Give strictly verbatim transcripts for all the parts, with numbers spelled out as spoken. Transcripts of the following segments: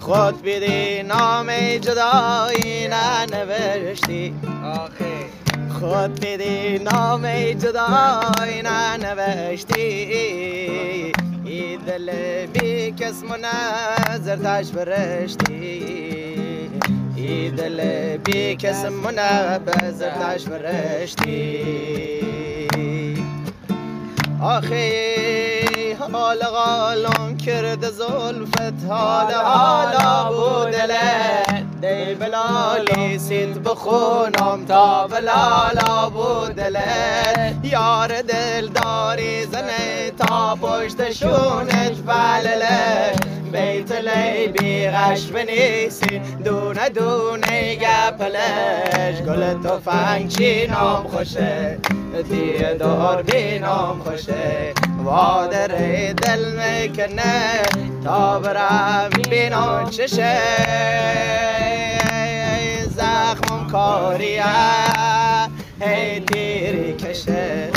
خود بیدی نام جدایی ننوشتی خود بیدی نام جدایی ننوشتی ای دل بی کس منظر تاش برشتی ای دل بی کس منظر تاش برشتی آخی حال غالون کرد زلفت حال حالا بودله دی بلالی سید بخونم تا بلالا بودله یار دل داری زنه تا پشت شونت فلله بیت لی بی غش بنیسی دونه دونه گپلش گل تو فنگ چی نام خوشه دیه دار بی نام خوشه وادر دل میکنه تا برم بینان چشه زخمم کاریه هی تیری کشه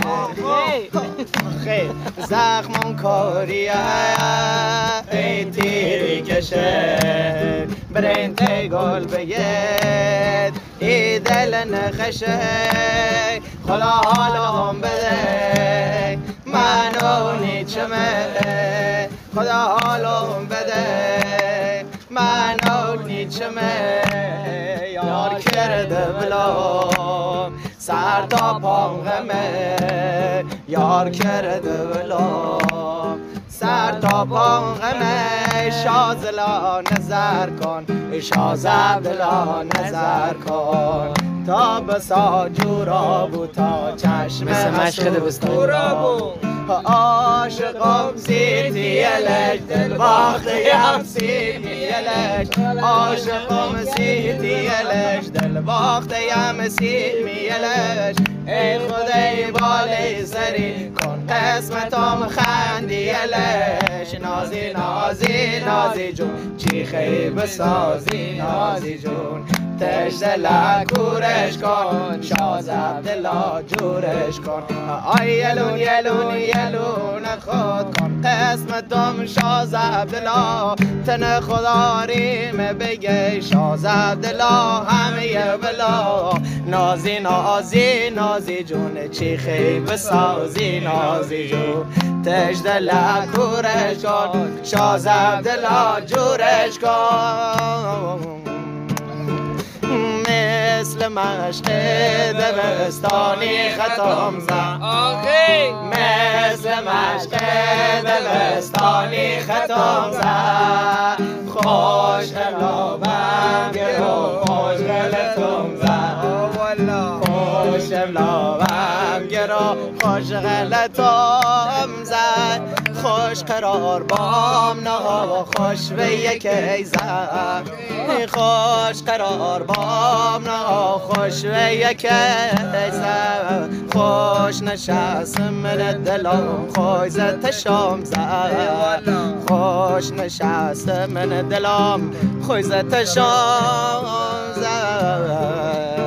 زخمم کاریه هی تیری کشه برین تی گل بگید ای دل نخشه خدا حالم بده منو نیچمه خدا حالم بده منو نیچمه یار کرده بلام سر تا پام غمه یار کرده بلام سر تا پام غمه شازلا نظر کن شازبلا نظر کن تا بسا جورا بو تا چشم مثل مشخد بستانی عاشقم سیتی الش دل باختیم سیتی الش عاشقم سیتی الش دل باختیم سیتی الش ای خدای بالای سری کن قسمتم خندی الش نازی نازی نازی جون چی خیب سازی نازی جون تش دلا کورش کن شازب دلا جورش کن آی یلون یلون یلون خود کن قسمتم شازب دلا تن خداریم بگه شازب دلا همه بلا نازی نازی نازی جون چی خیب سازی نازی جون تش دلا کورش کن شازب دلا جورش کن مثل مشق دبستانی ختم زد مثل مشق دبستانی ختم زد خوش املابم گرو خوش غلطم زد خوش املابم گرو خوش غلطم زد خوش قرار بام نه خوش به یک ایزم خوش قرار بام نه خوش به یک ایزم خوش نشستم من دلم خوش زد شام زد خوش نشستم من دلم خوش زد شام زد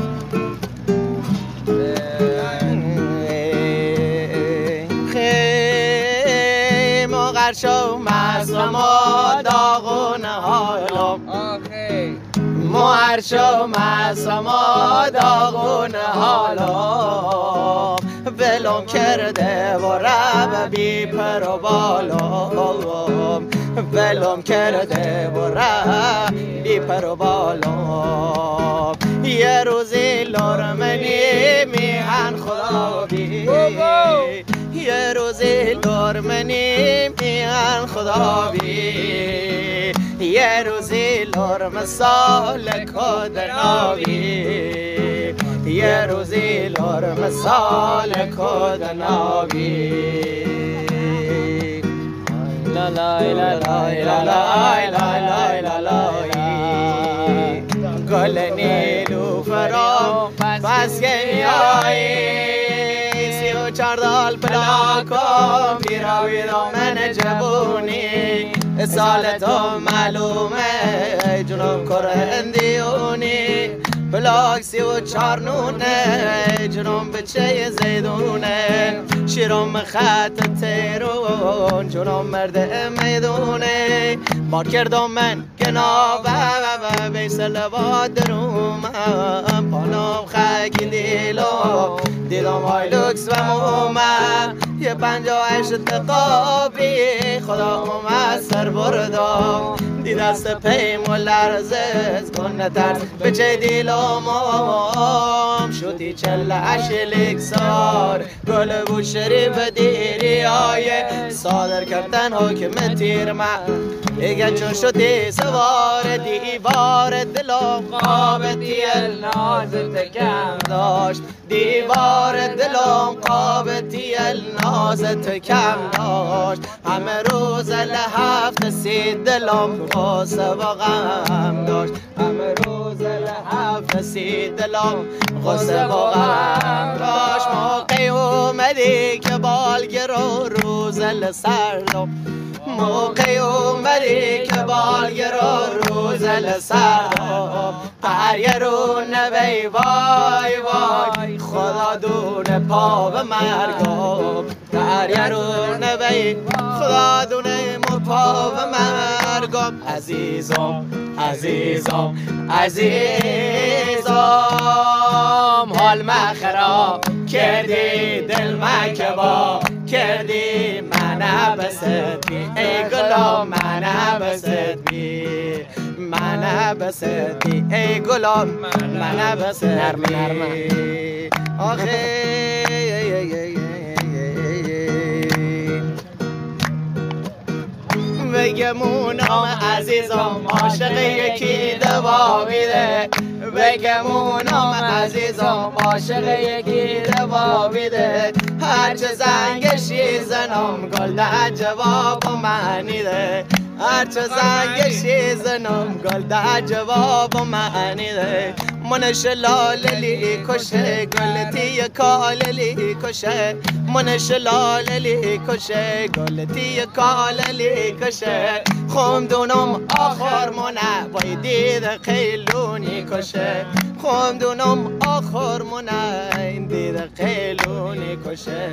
شو مسلما داغون حالم مهر شو مسلما داغون حالم ولم کرده و رب بی پر و بالم ولم کرده و رب بی پر و بالم یه روزی لرمنی میهن خدا بی یه روزی لرمنی میهن خدا بی یه روزی لرم سال کد نابی یه روزی لرم سال کد نابی لا لا لا لا لا لا لا لا گل نیلوفرم پس که میایی چردال پلاکم بیراویدم من جوونی سال تو معلومه جنوب کرندیونی بلاک سی و چار نونه جنوم بچه زیدونه شیرم خط تیرون جنوم مرد میدونه بار کردم من گنابه و بیسل با دروم پانم خاکی دیلو دیدم های لکس و مومه یه پنجاه هشت دقابی خدا اومد سر بردم دی دست پیم و لرزز کن نترس بچه دیلامام شوتی چل اشلیک سار گل بود شریف دیری های صادر کردن حکم تیر من اگه چون شدی سوار دیوار دلم قابطی النازت کم داشت دیوار دلم قابطی النازت کم داشت همه روز لحفت سی دلم غصه و غم داشت همه روز لحفت سی دلم غصه و غم داشت موقعی اومدی که بالگرو روز لسردم موقعی اومدی که بالگرو روز لسردم پریه رو نوی وای وای خدا دونه پا به مرگم پریه رو نوی خدا دونه پا به مرگم عزیزم عزیزم عزیزم حال مخراب کردی دل مکبا کردی من بسدی ای گلام من بسدی من بسدی ای گلام من بسدی آخه بگمونم عزیزم عاشق یکی دوا میده بگمونم عزیزم عاشق یکی دوا میده هرچه زنگشی زنم گل ده جواب منیده هرچه زنگشی زنم گل ده جواب منیده منش لالی کشه گلتی کاللی کشه منش لالی کشه گلتی کاللی کشه خم دونم آخر منه بای دید قیلونی کشه خم دونم آخر منه این دید قیلونی کشه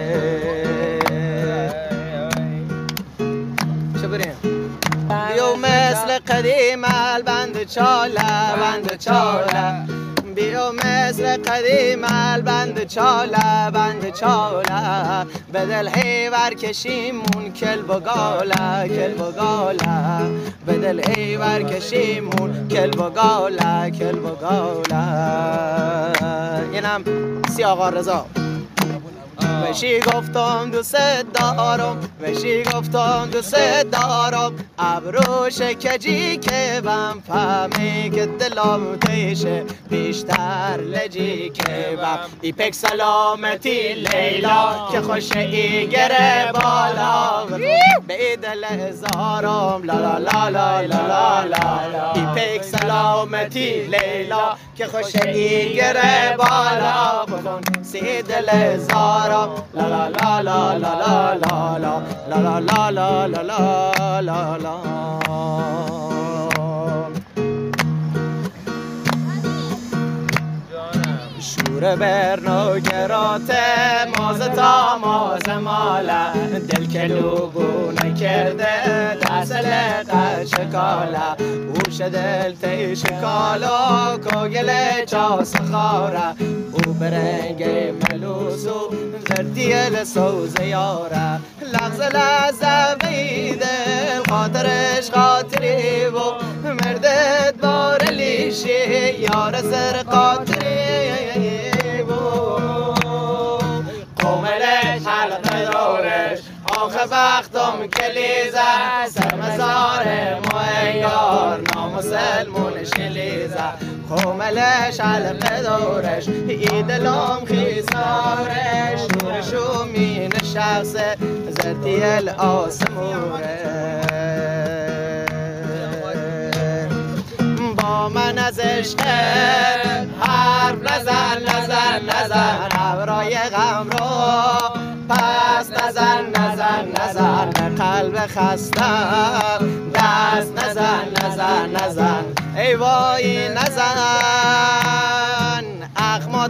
چه بریم بیو مثل قدیم البند چاله بند چاله بیو مثل قدیم البند چاله بند چاله بدل هیور کشیمون کل بگاله کل بگاله بدل هیور کشیمون کل بگاله کل بگاله اینم سی آقا رضا وشی گفتم دوست دارم وشی گفتم دوست دارم ابروش کجی که بم فهمی که دلم تیشه بیشتر لجی که بم ای پک سلامتی لیلا که خوش ای گره بالا به دل هزارم لا لا لا لا لا لا ای پک سلامتی لیلا که خوش ای گره بالا بکن سی دل هزارم لا لا لا لا لا لا لا لا لا لا لا لا لا لا لا شور برنوگرات ماز تا ماز مالا دل کلوبو نکرده دست لقد شکالا او شدل تی شکالا کوگل چاس خاره او برنگ ملوسو زردی لسوز یاره لغز لحظه بیده خاطرش خاطری و مردت بار لیشی یار سر قاطری قوملش حلقه دورش آخه بختم کلیزه سر مزار مویار نامسلمون شلیزه قوملش حلقه دورش ای دلم خیزارش شورشو مین شخص زردی الاسموره با من از عشق حرف نزن نزن نزن ابرای غم رو پس نزن نزن نزن قلب خستم دست نزن نزن نزن ای وای نزن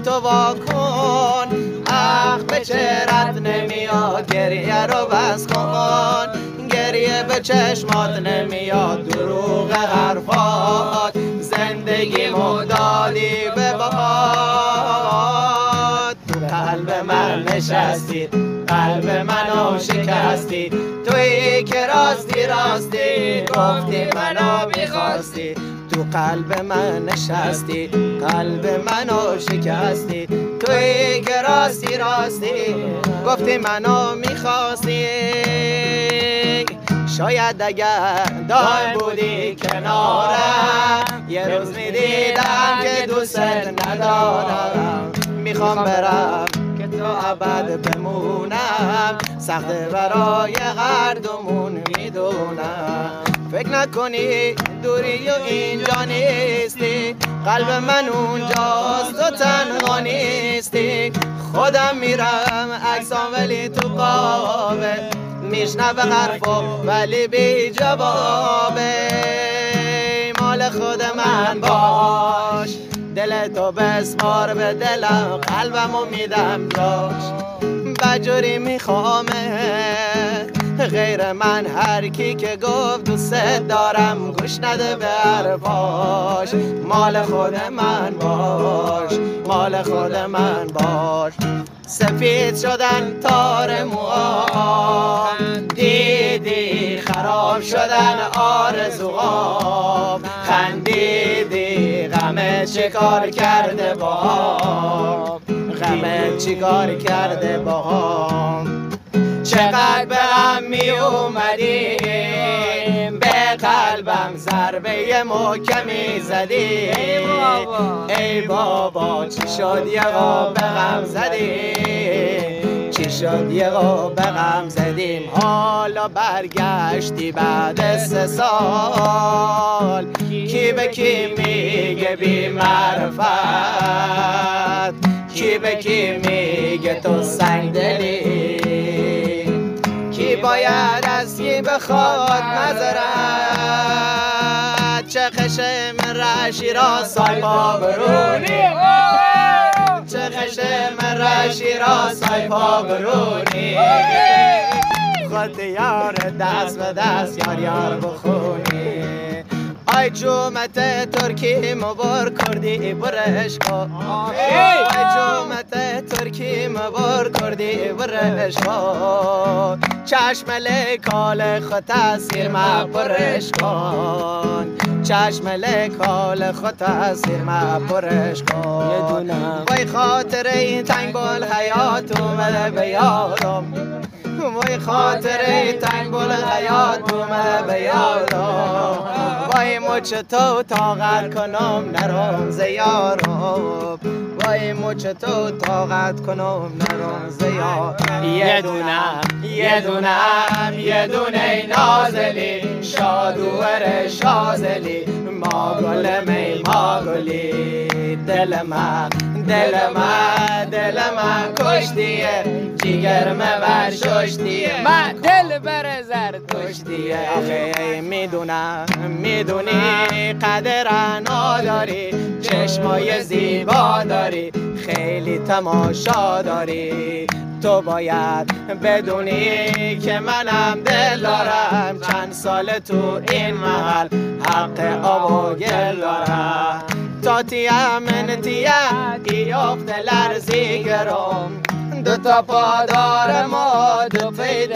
چشماتو وا کن، اخ به چهرت نمیاد گریه رو بس کن، گریه به چشمات نمیاد دروغ حرفات، زندگیمو دادی به باد. تو قلب من نشستی، قلب منو شکستی، تویی که راستی راستی گفتی منو میخواستی. تو قلب من نشستی، قلب منو شکستی، تویی که راستی راستی گفتی منو میخواستی. شاید اگر دائم بودی کنارم، یه روز میدیدم که دوست ندارم. میخوام برم که تو ابد بمونم، سخته برای هر دومون میدونم. فکر نکنی دوری و اینجا نیستی، قلب من اونجاست تو تنها نیستی. خودم میرم عکسام ولی تو قابه، میشنوه حرفو ولی بی جوابه. مال خود من باش، دل تو بسپار به دلم، قلبمو میدم جاش. بجوری میخوامه غیر من هر کی که گفت دوست دارم گوش نده به حرفاش. مال خود من باش، مال خود من باش. سفید شدن تار موام، دیدی خراب شدن آرزوام، خندیدی غمه چیکار کرده باام، غمه چیکار کرده باام. چقدر به هم می اومدیم، به قلبم ضربه محکمی زدی. ای بابا چی شد یه غم به غم زدیم، چی شد یه غم به غم زدیم. حالا برگشتی بعد سه سال، کی به کی میگه بی معرفت، کی به کی میگه تو سنگدلی، کی باید از کی بخواد مذرت. چه خشم رشی را سای پا برونی، چه خشم رشی را سای پا برونی. خود یار دست به دست یار یار بخونی. آی جومت ترکی مبار کردی برش کن، آی جومت ترکی مبار کردی برش کن. چشم لکال خود تاثیر ما برش کن، چشم لکال خود تاثیر ما برش کن. وای خاطر این تنگ بال حیات اومده به یادم، وای خاطر تنگ بال حیات اومده به یادم. وای مچ تو طاقت کنم نرم زیارم، وای مچ تو طاقت کنم نرم زیارم. یه دونم یه دونم یه دونه نازلی، شادوور شازلی، ما گل می ما گلی. دل من دل من دل من کشتیه، جیگر من ششتیه، من دل بر زر کشتیه. آخه میدونم میدونی قدر نداری، چشمای زیبا داری، خیلی تماشا داری. تو باید بدونی که منم دل دارم، چند سال تو این محل حق آب و گل دارم. تا تیم من تیم ایافت لرزیگرم، دو تا پادار ما دو پید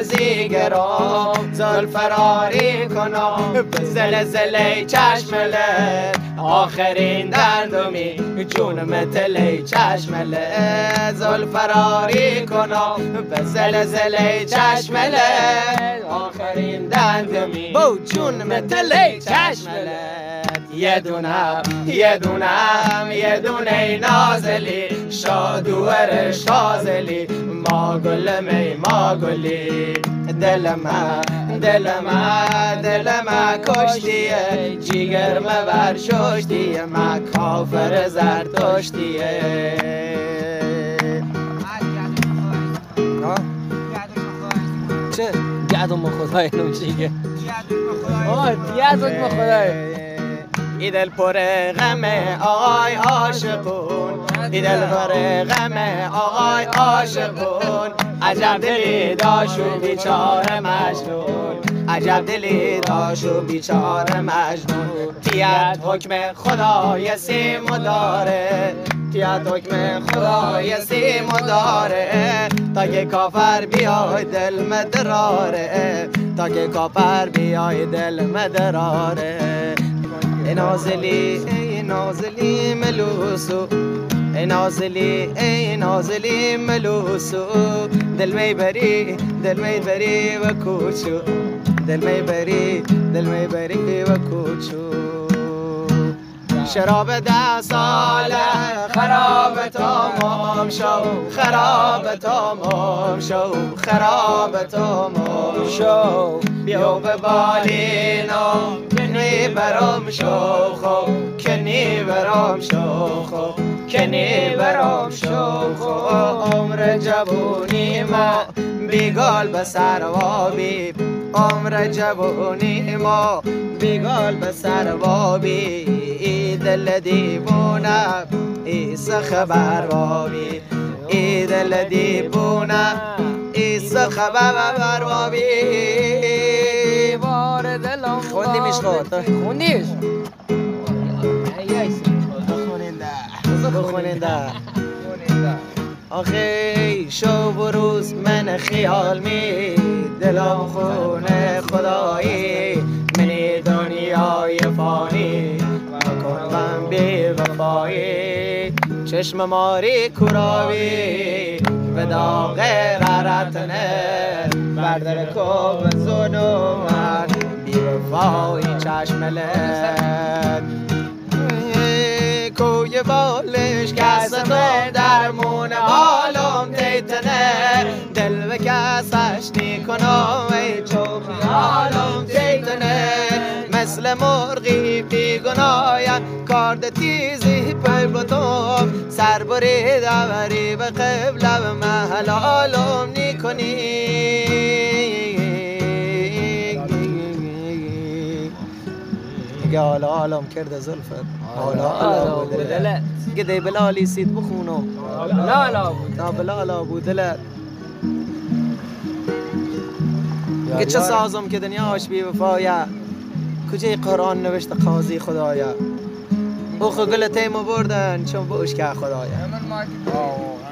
قرضیگرم. زل فراری کنم به زلزله چشمله، آخرین دردمی جون متله چشمله. زل فراری کنم به زلزله چشمله، آخرین دردمی بو جون متله چشمله. یه دونم یه دونم یه دونه نازلی، شادوور شازلی، ما گل می ما گلی. دل من دل من دل من کشتیه، جیگر من بر ششتیه، من کافر زرتشتیه. چه؟ گردم با خدای نمشیگه آه دیگه ما خدای ای دل پر غم آقای عاشقون، ای دل پر غم آقای عاشقون. عجب دلی داشت و بیچاره مجنون، عجب دلی داشت و بیچاره مجنون. تیت حکم خدای سیم و داره، تیت حکم خدای سیم و داره. تا که کافر بیای دل مدراره، تا که کافر بیای دل مدراره. ای نازلی ای نازلی ملوسو، ای نازلی ای نازلی ملوسو. دل می بری دل می بری و کوچو، دل می بری دل می بری و کوچو. شراب ده ساله خراب تمام شو، خراب تمام شو، خراب تمام شو. بیا به بالینو کنی برام شو خو، کنی برام شو خو، کنی برام شو خو. عمر جوونی ما بیگال به سروابی، عمر جوونی ما بیگال به سروابی. ای دل دیوونه ای خبر وابی، ای دل دیوونه ای خبر وابی. بار دلم خوندیمش خود خوندیش بخوننده آخه شو و روز من خیال می، دلم خونه خدایی. منی دنیای فانی مکن من بی وفایی. چشم ماری کراوی به داغ غرتنه، بردر کب زنومت بی وفایی چشم لد. کوی بالش کسمه درمون بالم تیتنه، دل به کسش نیکنم ای چو خیالم تیتنه. مثل مرغی بی گنایم کارد تیزی پی بودم، سر بری دوری به قبله به محلالم نیکنی. میگه حالا حالم کرده زلفت، حالا حالا بود دلت. گده بلالی سید بخونو، بلالا بود تا بلالا بود دلت. میگه چه سازم که دنیاش بی وفایه، کجای قرآن نوشته قاضی خدایا. او خو گل تیمو بردن چون بوش که خدایا.